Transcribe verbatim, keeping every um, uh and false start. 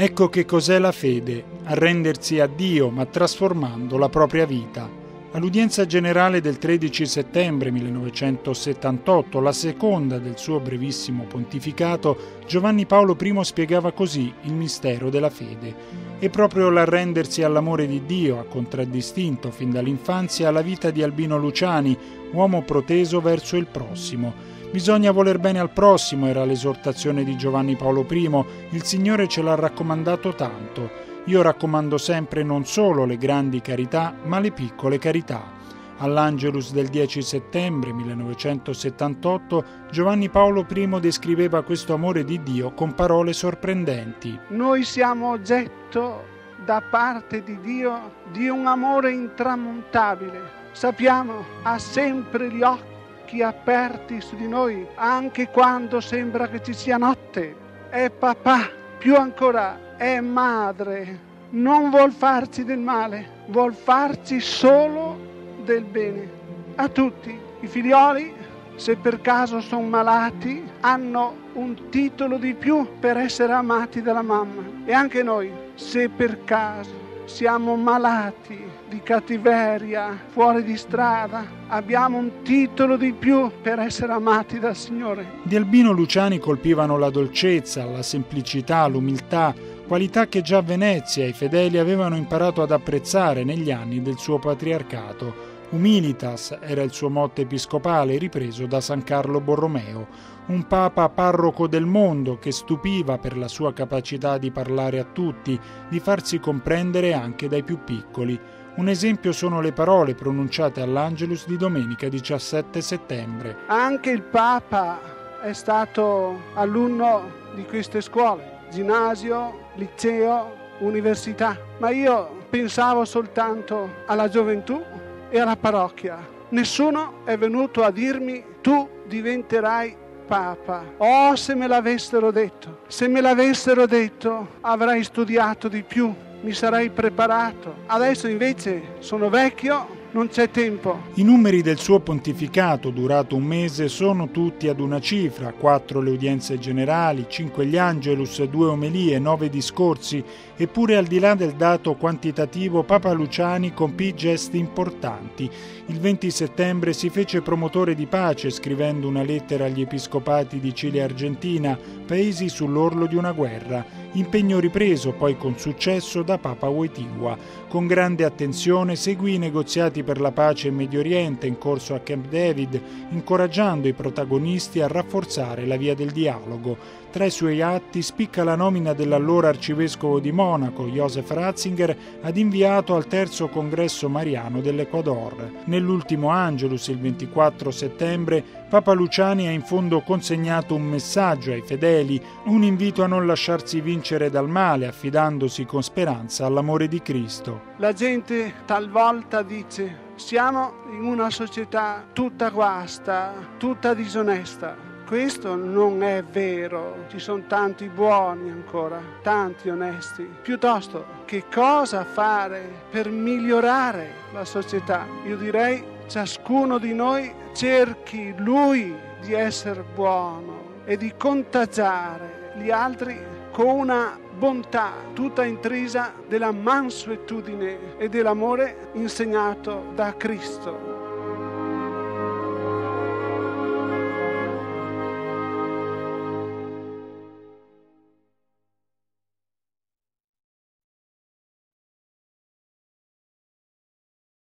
Ecco che cos'è la fede, arrendersi a Dio ma trasformando la propria vita. All'udienza generale del tredici settembre millenovecentosettantotto, la seconda del suo brevissimo pontificato, Giovanni Paolo I spiegava così il mistero della fede. E proprio l'arrendersi all'amore di Dio ha contraddistinto fin dall'infanzia la vita di Albino Luciani, uomo proteso verso il prossimo. Bisogna voler bene al prossimo, era l'esortazione di Giovanni Paolo I. Il Signore ce l'ha raccomandato tanto. Io raccomando sempre non solo le grandi carità, ma le piccole carità. All'Angelus del dieci settembre millenovecentosettantotto, Giovanni Paolo I descriveva questo amore di Dio con parole sorprendenti. Noi siamo oggetto da parte di Dio di un amore intramontabile. Sappiamo, ha sempre gli occhi aperti su di noi, anche quando sembra che ci sia notte. È papà, più ancora è madre, non vuol farci del male, vuol farci solo del bene. A tutti i figlioli, se per caso sono malati, hanno un titolo di più per essere amati dalla mamma. E anche noi, se per caso siamo malati di cattiveria, fuori di strada, abbiamo un titolo di più per essere amati dal Signore. Di Albino Luciani colpivano la dolcezza, la semplicità, l'umiltà, qualità che già a Venezia i fedeli avevano imparato ad apprezzare negli anni del suo patriarcato. Humilitas era il suo motto episcopale ripreso da San Carlo Borromeo, un papa parroco del mondo che stupiva per la sua capacità di parlare a tutti, di farsi comprendere anche dai più piccoli. Un esempio sono le parole pronunciate all'Angelus di domenica diciassette settembre. Anche il Papa è stato alunno di queste scuole, ginnasio, liceo, università, ma io pensavo soltanto alla gioventù e alla parrocchia. Nessuno è venuto a dirmi tu diventerai Papa. Oh, se me l'avessero detto, se me l'avessero detto avrei studiato di più, mi sarei preparato. Adesso invece sono vecchio, non c'è tempo. I numeri del suo pontificato, durato un mese, sono tutti ad una cifra: quattro le udienze generali, cinque gli Angelus, due omelie, nove discorsi. Eppure, al di là del dato quantitativo, Papa Luciani compì gesti importanti. Il venti settembre si fece promotore di pace, scrivendo una lettera agli episcopati di Cile e Argentina, paesi sull'orlo di una guerra. Impegno ripreso poi con successo da Papa Wojtyła. Con grande attenzione seguì i negoziati per la pace in Medio Oriente in corso a Camp David, incoraggiando i protagonisti a rafforzare la via del dialogo. Tra i suoi atti spicca la nomina dell'allora arcivescovo di Monaco, Joseph Ratzinger, ad inviato al terzo congresso mariano dell'Ecuador. Nell'ultimo Angelus, il ventiquattro settembre, Papa Luciani ha in fondo consegnato un messaggio ai fedeli, un invito a non lasciarsi vincere dal male, affidandosi con speranza all'amore di Cristo. La gente talvolta dice: siamo in una società tutta guasta, tutta disonesta. Questo non è vero, ci sono tanti buoni ancora, tanti onesti. Piuttosto, che cosa fare per migliorare la società? Io direi, ciascuno di noi cerchi lui di essere buono e di contagiare gli altri con una bontà tutta intrisa della mansuetudine e dell'amore insegnato da Cristo.